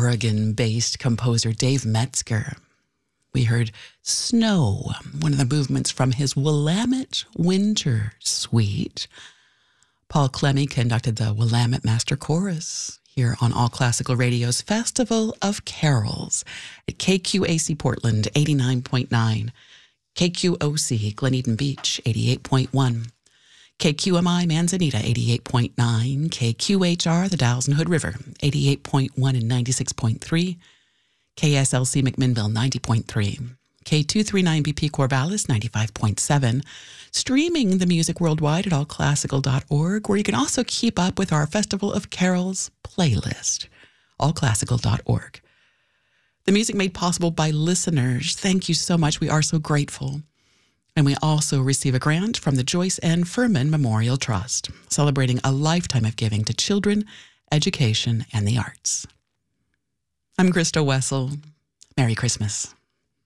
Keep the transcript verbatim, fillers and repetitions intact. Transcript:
Oregon-based composer Dave Metzger. We heard Snow, one of the movements from his Willamette Winter Suite. Paul Clemmy conducted the Willamette Master Chorus here on All Classical Radio's Festival of Carols at K Q A C Portland, eighty-nine point nine, K Q O C Glen Eden Beach, eighty-eight point one, K Q M I Manzanita, eighty-eight point nine, K Q H R the Dalles and Hood River, eighty-eight point one and ninety-six point three, K S L C McMinnville, ninety point three, K two thirty-nine B P Corvallis, ninety-five point seven, streaming the music worldwide at all classical dot org, where you can also keep up with our Festival of Carols playlist, all classical dot org. The music made possible by listeners. Thank you so much. We are so grateful. And we also receive a grant from the Joyce N. Furman Memorial Trust, celebrating a lifetime of giving to children, education, and the arts. I'm Krista Wessel. Merry Christmas.